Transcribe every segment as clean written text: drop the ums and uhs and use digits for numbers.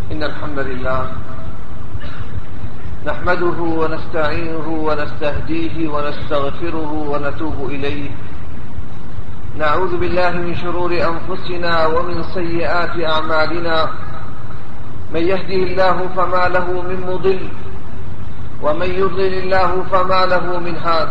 إن الحمد لله نحمده ونستعينه ونستهديه ونستغفره ونتوب إليه. نعوذ بالله من شرور أنفسنا ومن سيئات أعمالنا، من يهده الله فما له من مضل، ومن يضلل الله فما له من هاد.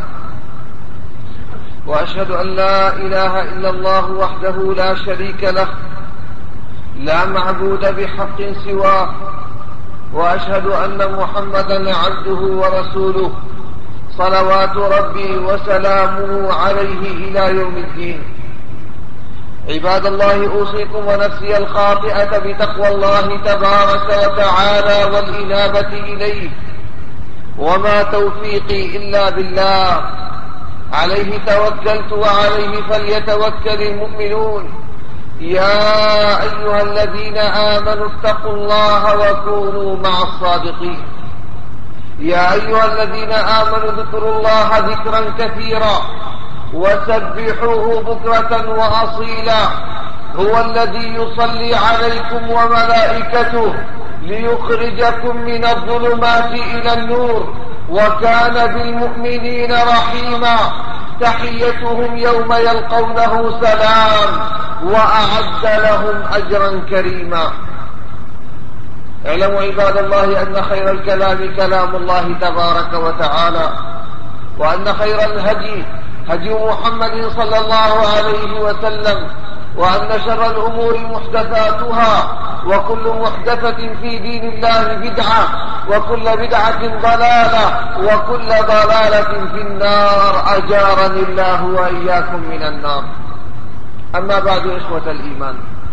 وأشهد أن لا إله إلا الله وحده لا شريك له، لا معبود بحق سواه، وأشهد أن محمدا عبده ورسوله، صلوات ربي وسلامه عليه إلى يوم الدين. عباد الله، أوصيكم ونفسي الخاطئة بتقوى الله تبارك وتعالى والإنابة إليه، وما توفيقي إلا بالله، عليه توكلت وعليه فليتوكل المؤمنون. يا أيها الذين آمنوا اتقوا الله وكونوا مع الصادقين. يا أيها الذين آمنوا اذكروا الله ذكرا كثيرا وسبحوه بكرة وأصيلا. هو الذي يصلي عليكم وملائكته ليخرجكم من الظلمات إلى النور، وكان بالمؤمنين رحيما. تحيتهم يوم يلقونه سلام، وأعد لهم أجرا كريما. اعلموا عباد الله أن خير الكلام كلام الله تبارك وتعالى، وأن خير الهدي هدي محمد صلى الله عليه وسلم، وأن شر الأمور محدثاتها، وكل محدثة في دين الله بدعة، وكل بدعة ضلالة، وكل ضلالة في النار. أجارني الله وإياكم من النار. أما بعد، إخوة الإيمان،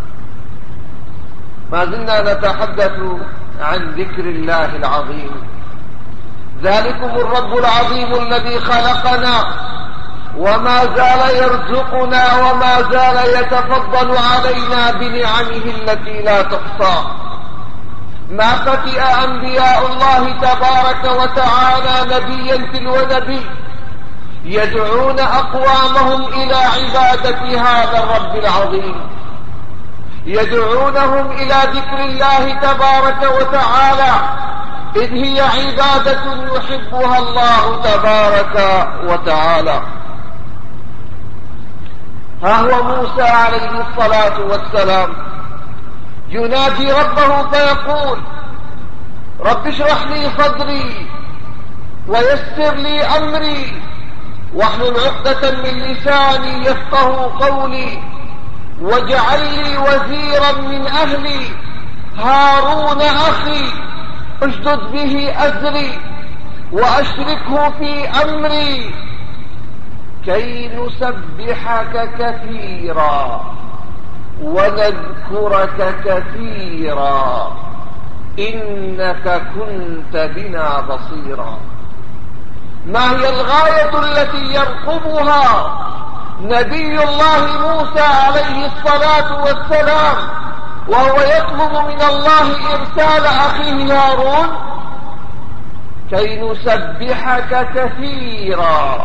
ما زلنا نتحدث عن ذكر الله العظيم. ذلكم الرب العظيم الذي خلقنا وما زال يرزقنا وما زال يتفضل علينا بنعمه التي لا تحصى. ما فتئ أنبياء الله تبارك وتعالى نبيا تلو نبي يدعون أقوامهم إلى عبادة هذا الرب العظيم، يدعونهم إلى ذكر الله تبارك وتعالى، إذ هي عبادة يحبها الله تبارك وتعالى. ها هو موسى عليه الصلاة والسلام ينادي ربه فيقول: رب اشرح لي صدري ويسر لي أمري واحلل عقدة من لساني يفقه قولي، واجعل لي وزيرا من أهلي هارون أخي اشدد به أزري وأشركه في أمري كي نسبحك كثيرا ونذكرك كثيرا إنك كنت بنا بصيرا. ما هي الغاية التي يرقبها نبي الله موسى عليه الصلاة والسلام وهو يطلب من الله إرسال أخيه هارون؟ كي نسبحك كثيرا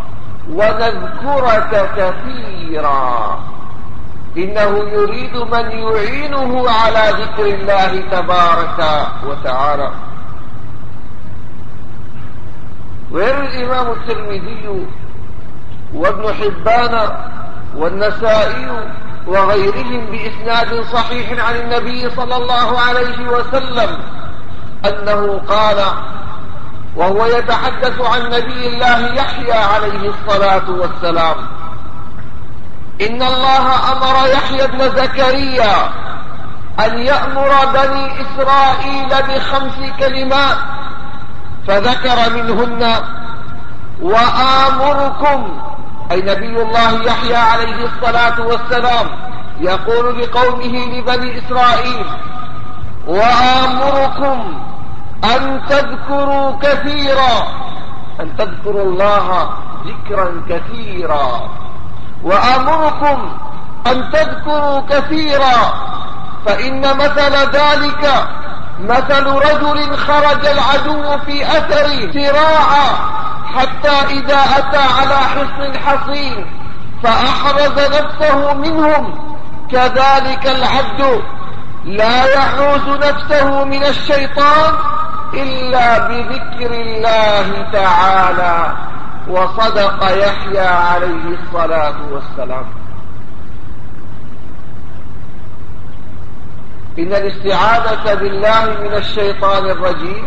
ونذكرك كثيرا. إنه يريد من يعينه على ذكر الله تبارك وتعالى. ويروي الإمام الترمذي وابن حبان والنسائي وغيرهم بإسناد صحيح عن النبي صلى الله عليه وسلم أنه قال، وهو يتحدث عن نبي الله يحيى عليه الصلاة والسلام: إن الله أمر يحيى بن زكريا أن يأمر بني إسرائيل ب5 كلمات، فذكر منهن: وآمركم، أي نبي الله يحيى عليه الصلاة والسلام يقول لقومه لبني إسرائيل: وآمركم أن تذكروا كثيرا، أن تذكروا الله ذكرا كثيرا. وآمركم أن تذكروا كثيرا، فإن مثل ذلك مثل رجل خرج العدو في أثره سراعا حتى إذا أتى على حصن حصين فأحرز نفسه منهم، كذلك العبد لا يحوز نفسه من الشيطان إلا بذكر الله تعالى. وصدق يحيى عليه الصلاة والسلام. إن الاستعاذة بالله من الشيطان الرجيم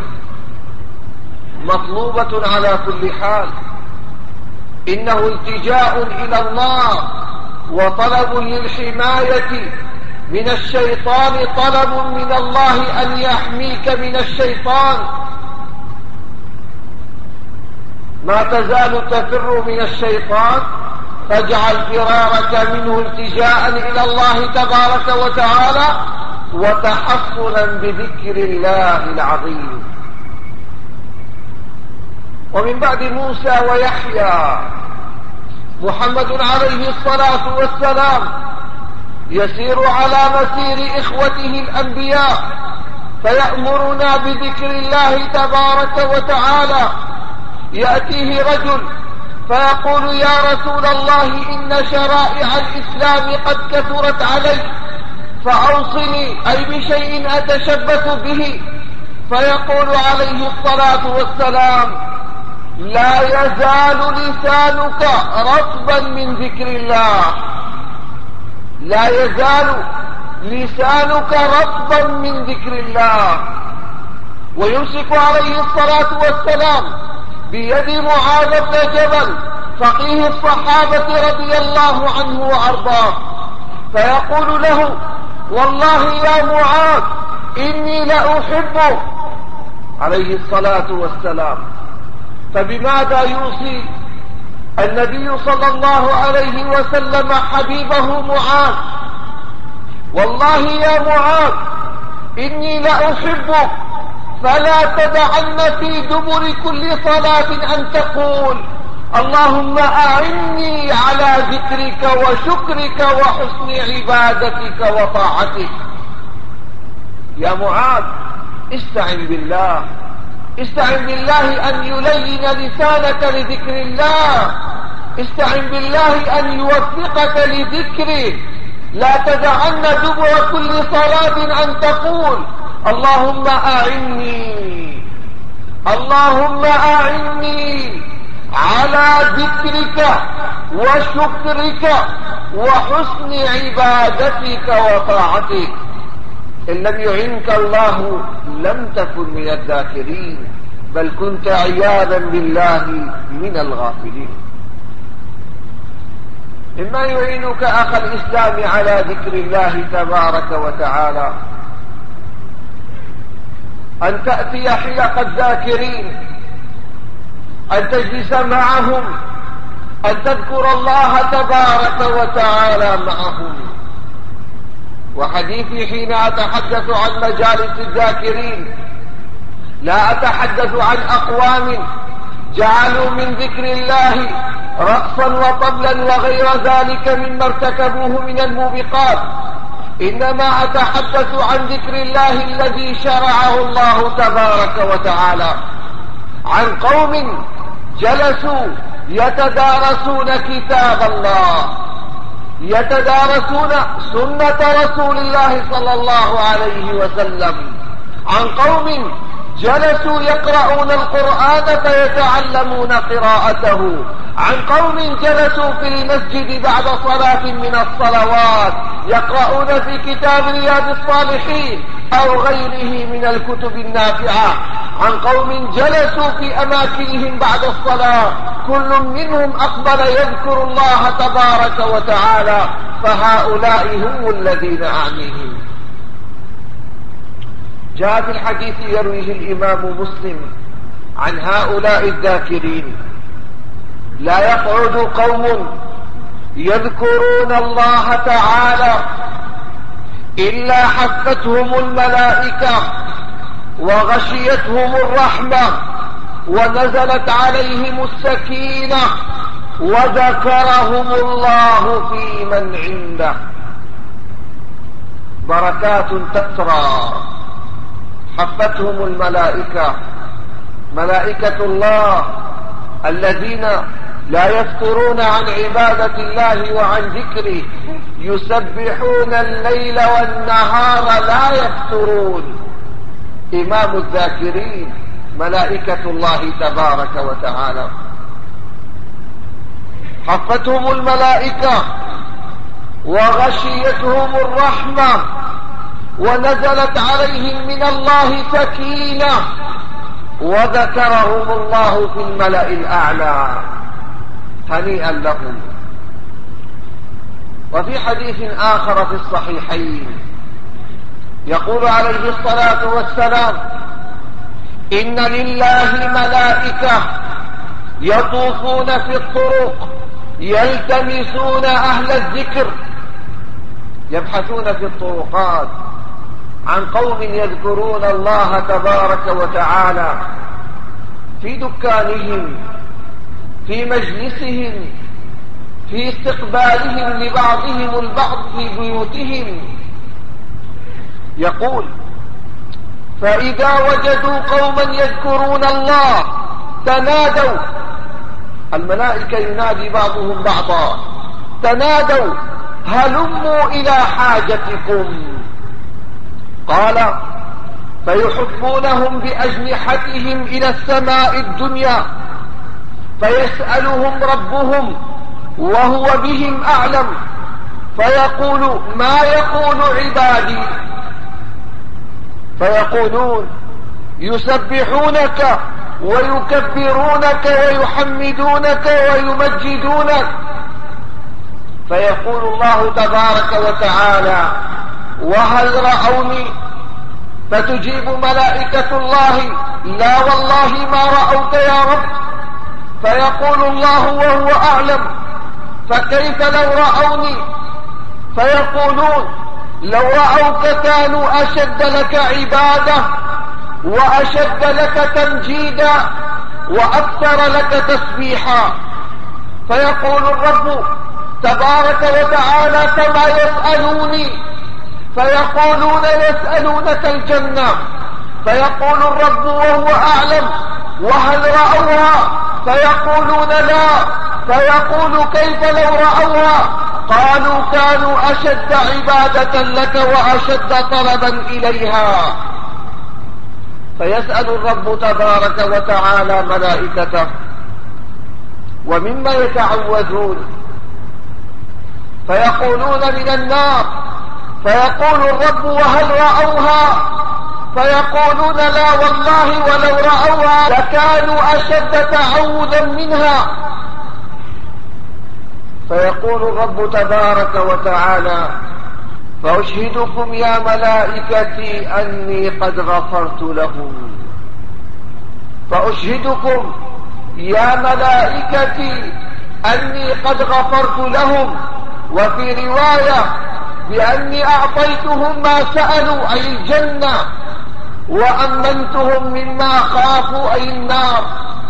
مطلوبة على كل حال. إنه التجاء إلى الله وطلب للحماية من الشيطان، طلب من الله أن يحميك من الشيطان. ما تزال تفر من الشيطان، فاجعل فرارك منه التجاء إلى الله تبارك وتعالى وتحصنا بذكر الله العظيم. ومن بعد موسى ويحيى محمد عليه الصلاة والسلام يسير على مسير إخوته الأنبياء، فيأمرنا بذكر الله تبارك وتعالى. يأتيه رجل فيقول: يا رسول الله، إن شرائع الإسلام قد كثرت علي، فأوصني أي بشيء أتشبث به. فيقول عليه الصلاة والسلام: لا يزال لسانك رطبا من ذكر الله، لا يزال لسانك رطبا من ذكر الله. ويمسك عليه الصلاة والسلام بيد معاذ بن جبل فقيه الصحابة رضي الله عنه وأرضاه، فيقول له: والله يا معاذ إني لأحبك عليه الصلاة والسلام. فبماذا يوصي النبي صلى الله عليه وسلم حبيبه معاذ؟ والله يا معاذ إني لأحبك، فلا تدعن في دبر كل صلاة أن تقول: اللهم أعني على ذكرك وشكرك وحسن عبادتك وطاعتك. يا معاذ استعن بالله، استعن بالله أن يلين لسانك لذكر الله، استعن بالله أن يوفقك لذكره. لا تدعن دبر كل صلاة أن تقول: اللهم أعني، اللهم أعني على ذكرك وشكرك وحسن عبادتك وطاعتك. إن لم يعنك الله لم تكن من الذاكرين، بل كنت عياذا بالله من الغافلين. مما يعينك أخ الإسلام على ذكر الله تبارك وتعالى أن تأتي حلق الذاكرين، أن تجلس معهم، أن تذكر الله تبارك وتعالى معهم. وحديثي حين أتحدث عن مجالس الذاكرين لا أتحدث عن أقوام جعلوا من ذكر الله رقصا وطبلا وغير ذلك مما ارتكبوه من الموبقات، إنما أتحدث عن ذكر الله الذي شرعه الله تبارك وتعالى، عن قوم جلسوا يتدارسون كتاب الله، يتدارسون سنة رسول الله صلى الله عليه وسلم، عن قوم جلسوا يقرؤون القرآن فيتعلمون قراءته، عن قوم جلسوا في المسجد بعد صلاة من الصلوات يقرؤون في كتاب رياض الصالحين أو غيره من الكتب النافعة، عن قوم جلسوا في أماكنهم بعد الصلاة كل منهم أقبل يذكر الله تبارك وتعالى، فهؤلاء هم الذين أعنيهم. جاء في الحديث يرويه الإمام مسلم عن هؤلاء الذاكرين: لا يقعد قوم يذكرون الله تعالى إلا حفتهم الملائكة وغشيتهم الرحمة ونزلت عليهم السكينة وذكرهم الله في من عنده. بركات تترى، حفتهم الملائكة، ملائكة الله الذين لا يفترون عن عبادة الله وعن ذكره، يسبحون الليل والنهار لا يفترون. إمام الذاكرين ملائكة الله تبارك وتعالى، حفتهم الملائكة وغشيتهم الرحمة ونزلت عليهم من الله سكينة وذكرهم الله في الملأ الأعلى. هنيئا لهم. وفي حديث آخر في الصحيحين يقول عليه الصلاة والسلام: إن لله ملائكة يطوفون في الطرق يلتمسون أهل الذكر، يبحثون في الطرقات عن قوم يذكرون الله تبارك وتعالى في دكانهم، في مجلسهم، في استقبالهم لبعضهم البعض في بيوتهم. يقول: فإذا وجدوا قوما يذكرون الله تنادوا، الملائكة ينادي بعضهم بعضا: تنادوا هلموا إلى حاجتكم. قال: فيحفونهم بأجنحتهم إلى السماء الدنيا، فيسألهم ربهم وهو بهم أعلم، فيقول: ما يقول عبادي؟ فيقولون: يسبحونك ويكبرونك ويحمدونك ويمجدونك. فيقول الله تبارك وتعالى: وهل رأوني؟ فتجيب ملائكة الله: لا والله ما رأوك يا رب. فيقول الله وهو أعلم: فكيف لو رأوني؟ فيقولون: لو رأوك كانوا أشد لك عبادة وأشد لك تمجيدا وأكثر لك تسبيحا. فيقول الرب تبارك وتعالى: كما يسألوني. فيقولون: يسألونك الجنة. فيقول الرب وهو أعلم: وهل رأوها؟ فيقولون: لا. فيقول: كيف لو رأوها؟ قالوا: كانوا أشد عبادة لك وأشد طلبا إليها. فيسأل الرب تبارك وتعالى ملائكته: ومما يتعوذون؟ فيقولون: من النار. فيقول الرب: وهل رأوها؟ فيقولون: لا والله ولو رأوها لكانوا أشد تعوذا منها. فيقول الرب تبارك وتعالى: فأشهدكم يا ملائكتي أني قد غفرت لهم. فأشهدكم يا ملائكتي أني قد غفرت لهم. وفي رواية: بأني أعطيتهم ما سألوا أي الجنة، وأمنتهم مما خافوا أي النار.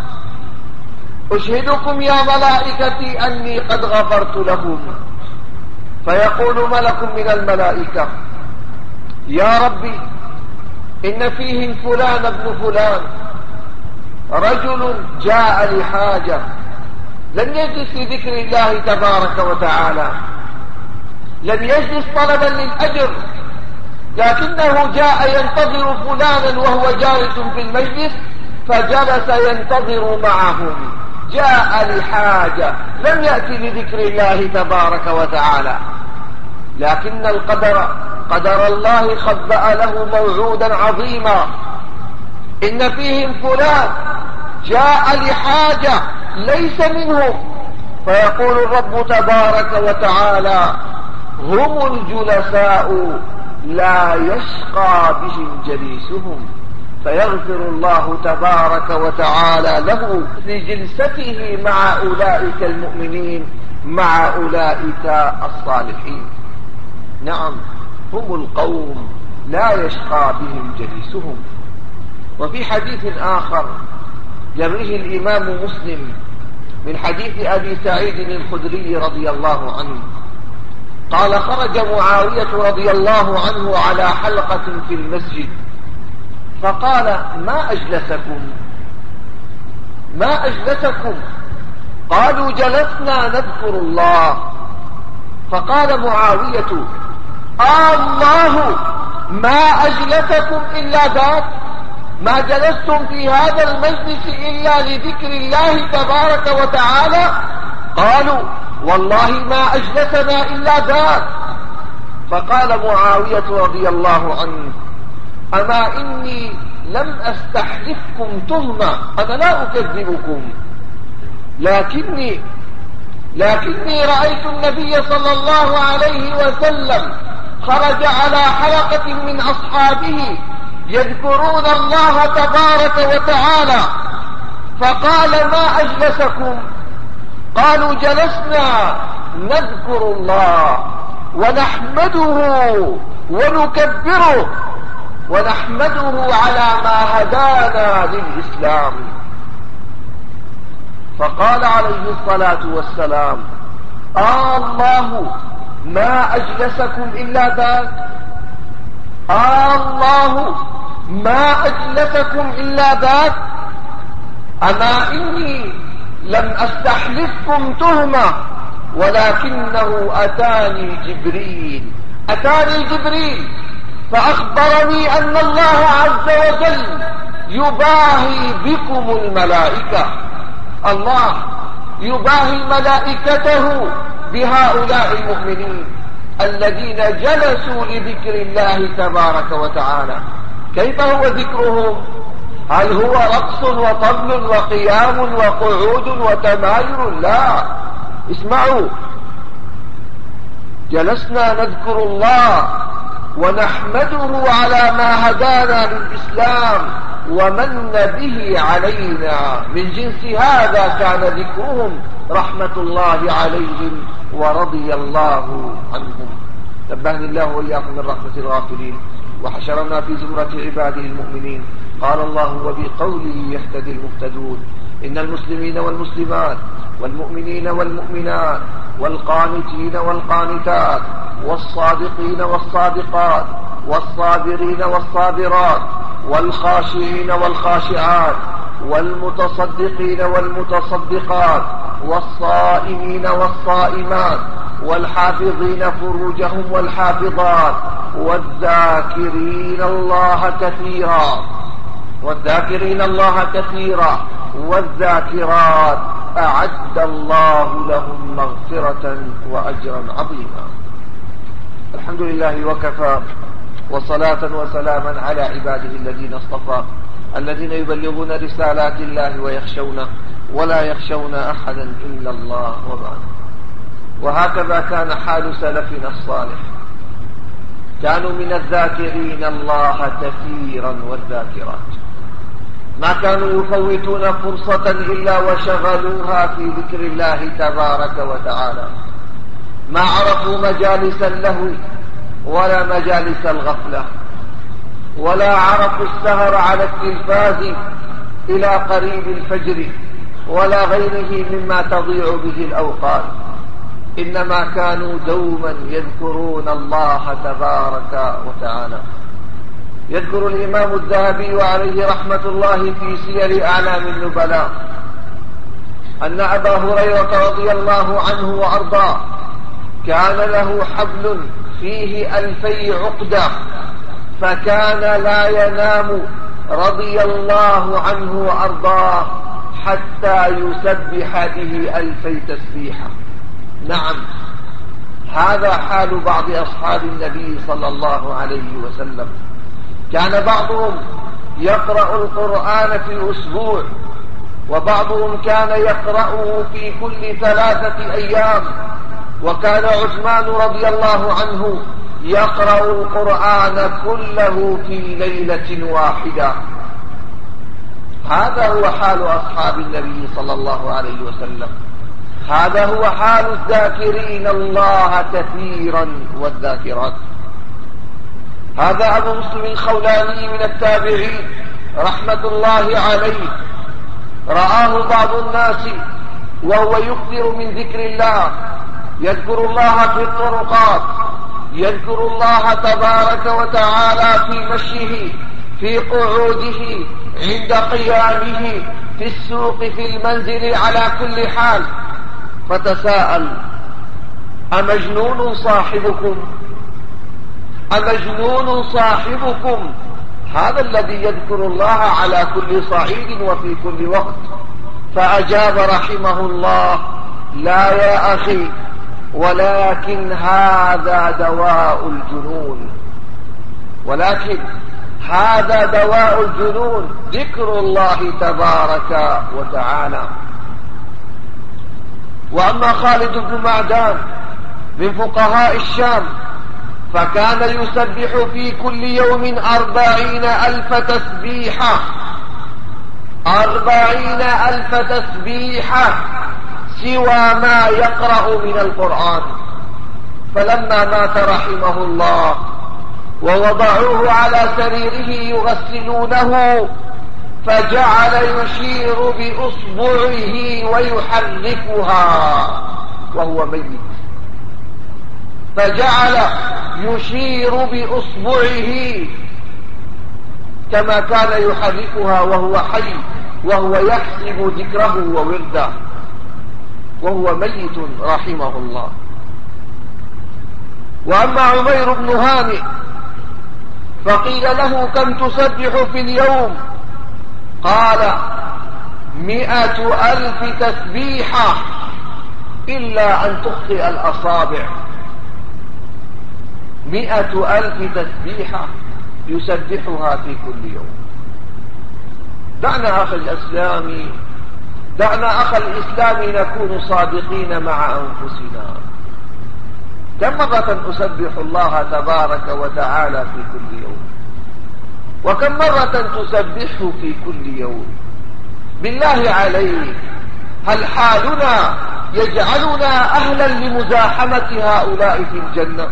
أشهدكم يا ملائكتي أني قد غفرت لهم. فيقول ملك من الملائكة: يا ربي، إن فيهم فلان ابن فلان، رجل جاء لحاجة، لم يجلس لذكر الله تبارك وتعالى، لم يجلس طلبا للأجر، لكنه جاء ينتظر فلانا وهو جالس في المجلس، فجلس ينتظر معهم. جاء لحاجة، لم يأتي لذكر الله تبارك وتعالى، لكن القدر قدر الله خبأ له موعودا عظيما. إن فيهم فلان جاء لحاجة ليس منهم. فيقول الرب تبارك وتعالى: هم الجلساء لا يشقى بهم جليسهم. فيغفر الله تبارك وتعالى له لجلسته مع أولئك المؤمنين، مع أولئك الصالحين. نعم، هم القوم لا يشقى بهم جليسهم. وفي حديث آخر يرويه الإمام مسلم من حديث أبي سعيد الخدري رضي الله عنه قال: خرج معاوية رضي الله عنه على حلقة في المسجد، فقال: ما أجلسكم؟ قالوا: جلسنا نذكر الله. فقال معاوية: الله ما أجلسكم إلا ذاك؟ ما جلستم في هذا المجلس إلا لذكر الله تبارك وتعالى؟ قالوا: والله ما أجلسنا إلا ذاك. فقال معاوية رضي الله عنه: أما إني لم أستحلفكم تهمة، أنا لا أكذبكم، لكني رأيت النبي صلى الله عليه وسلم خرج على حلقة من أصحابه يذكرون الله تبارك وتعالى، فقال: ما أجلسكم؟ قالوا: جلسنا نذكر الله ونحمده ونكبره ونحمده على ما هدانا للإسلام. فقال عليه الصلاة والسلام: الله ما أجلسكم إلا ذاك؟ الله ما أجلسكم إلا ذاك؟ أما إني لم أستحلفكم تهمة، ولكنه أتاني جبريل فأخبرني أن الله عز وجل يباهي بكم الملائكة. الله يباهي ملائكته بهؤلاء المؤمنين الذين جلسوا لذكر الله تبارك وتعالى. كيف هو ذكرهم؟ هل هو رقص وطبل وقيام وقعود وتمايل؟ لا، اسمعوا: جلسنا نذكر الله ونحمده على ما هدانا للإسلام ومن به علينا. من جنس هذا كان ذكرهم رحمة الله عليهم ورضي الله عنهم. نبهني الله وإياكم من رحمة الغافلين وحشرنا في زمرة عباده المؤمنين. قال الله: وبقوله يهتدي المهتدون. إن المسلمين والمسلمات والمؤمنين والمؤمنات والقانتين والقانتات والصادقين والصادقات والصابرين والصابرات والخاشعين والخاشعات والمتصدقين والمتصدقات والصائمين والصائمات والحافظين فروجهم والحافظات والذاكرين الله كثيرا والذاكرات أعد الله لهم مغفرة وأجرا عظيما. الحمد لله وكفى، وصلاة وسلاما على عباده الذين اصطفى، الذين يبلغون رسالات الله ويخشونه ولا يخشون أحدا إلا الله. وبعد. وهكذا كان حال سلفنا الصالح، كانوا من الذاكرين الله كثيرا والذاكرات، ما كانوا يفوتون فرصة إلا وشغلوها في ذكر الله تبارك وتعالى، ما عرفوا مجالس اللهو ولا مجالس الغفلة، ولا عرفوا السهر على التلفاز إلى قريب الفجر ولا غيره مما تضيع به الأوقات، إنما كانوا دوما يذكرون الله تبارك وتعالى. يذكر الإمام الذهبي عليه رحمة الله في سير أعلام النبلاء أن أبا هريرة رضي الله عنه وأرضاه كان له حبل فيه 2000 عقدة، فكان لا ينام رضي الله عنه وأرضاه حتى يسبح به 2000 تسبيحة. نعم، هذا حال بعض أصحاب النبي صلى الله عليه وسلم. كان بعضهم يقرأ القرآن في الأسبوع، وبعضهم كان يقرأه في كل 3 أيام، وكان عثمان رضي الله عنه يقرأ القرآن كله في ليلة واحدة. هذا هو حال أصحاب النبي صلى الله عليه وسلم، هذا هو حال الذاكرين الله كثيرا والذاكرات. هذا أبو مسلم الخولاني من التابعين رحمة الله عليه، رآه بعض الناس وهو يكثر من ذكر الله، يذكر الله في الطرقات، يذكر الله تبارك وتعالى في مشيه، في قعوده، عند قيامه، في السوق، في المنزل، على كل حال. فتساءل: أمجنون صاحبكم أمجنون صاحبكم. هذا الذي يذكر الله على كل صعيد وفي كل وقت. فأجاب رحمه الله: لا يا أخي، ولكن هذا دواء الجنون، ولكن هذا دواء الجنون ذكر الله تبارك وتعالى. وأما خالد بن معدان من فقهاء الشام فكان يسبح في كل يوم 40,000 تسبيحة، 40,000 تسبيحة سوى ما يقرأ من القرآن. فلما مات رحمه الله ووضعوه على سريره يغسلونه، فجعل يشير بأصبعه ويحركها وهو ميت، فجعل يشير بأصبعه كما كان يحركها وهو حي، وهو يحسب ذكره وورده وهو ميت رحمه الله. وأما عمير بن هانئ فقيل له: كم تسبح في اليوم؟ قال: 100,000 تسبيحة إلا أن تخطئ الأصابع. 100,000 تسبيحة يسبحها في كل يوم. دعنا أخي الإسلام نكون صادقين مع أنفسنا. كم مرة أسبح الله تبارك وتعالى في كل يوم؟ وكم مرة تسبحه في كل يوم؟ بالله عليك، هل حالنا يجعلنا أهلا لمزاحمة هؤلاء في الجنة؟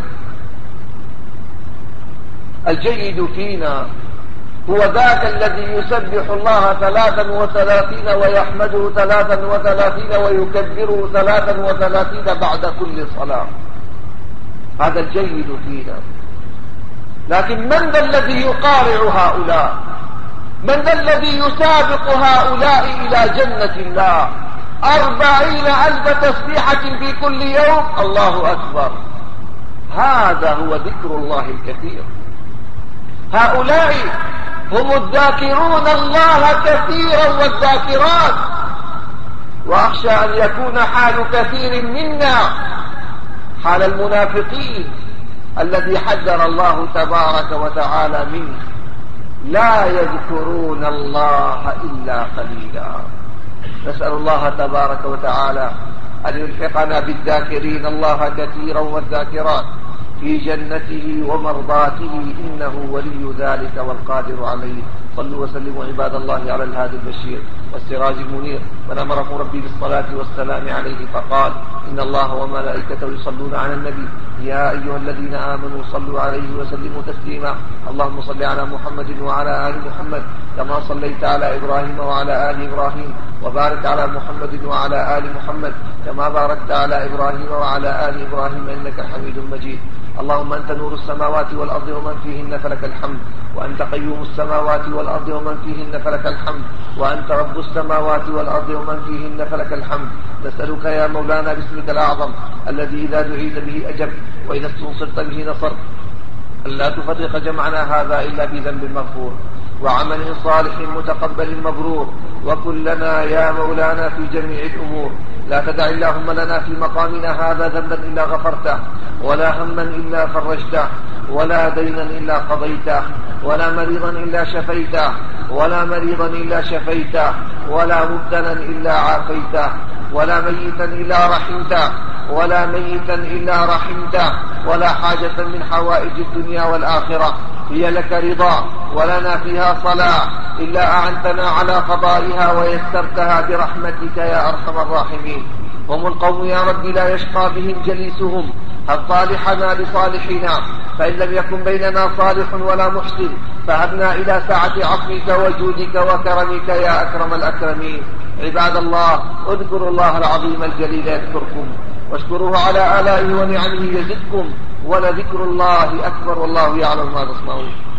الجيد فينا هو ذاك الذي يسبح الله 33 ويحمده 33 ويكبره 33 بعد كل صلاة. هذا الجيد فينا. لكن من ذا الذي يقارع هؤلاء؟ من ذا الذي يسابق هؤلاء إلى جنة الله؟ 40,000 تسبيحة في كل يوم. الله أكبر. هذا هو ذكر الله الكثير. هؤلاء هم الذاكرون الله كثيرا والذاكرات. وأخشى أن يكون حال كثير منا حال المنافقين الذي حذر الله تبارك وتعالى منه: لا يذكرون الله إلا قليلا. نسأل الله تبارك وتعالى أن يلحقنا بالذاكرين الله كثيرا والذاكرات في جنته ومرضاته، إنه ولي ذلك والقادر عليه. صلوا وسلموا عباد الله على الهادي البشير والسراج المنير، من أمركم ربي بالصلاة والسلام عليه فقال: إن الله وملائكته يصلون على النبي يا أيها الذين آمنوا صلوا عليه وسلموا تسليما. اللهم صل على محمد وعلى آل محمد كما صليت على إبراهيم وعلى آل إبراهيم، وبارك على محمد وعلى آل محمد كما باركت على إبراهيم وعلى آل إبراهيم إنك حميد مجيد. اللهم أنت نور السماوات والأرض ومن فيهن فلك الحمد، وأنت قيوم السماوات والأرض ومن فيهن فلك الحمد، وأنت رب السماوات والأرض ومن فيهن فلك الحمد. نسألك يا مولانا باسمك الأعظم الذي إذا دعيت به أجبت وإذا استنصرت به نصرت، ألا تفرق جمعنا هذا إلا بذنب مغفور وعمل صالح متقبل مبرور. وكلنا يا مولانا في جميع الأمور. لا تدع اللهم لنا في مقامنا هذا ذنبا إلا غفرته، ولا هما إلا فرجته، ولا دينا إلا قضيته، ولا مريضا إلا شفيته، ولا مريضا إلا شفيته، ولا مبتلا إلا عافيته، ولا ميتا إلا رحمته، ولا ميتا إلا رحمته، ولا حاجة من حوائج الدنيا والآخرة هي لك رضا ولنا فيها صلاح إلا أعنتنا على قضائها ويسرتها برحمتك يا أرحم الراحمين. هم القوم يا رب لا يشقى بهم جليسهم، هب صالحنا لصالحنا، فإن لم يكن بيننا صالح ولا محسن فهبنا إلى سعة عفوك وجودك وكرمك يا أكرم الأكرمين. عباد الله، اذكروا الله العظيم الجليل يذكركم، واشكروه على آلائه ونعمه يزدكم، ولذكر الله أكبر والله يعلم ما تصنعون.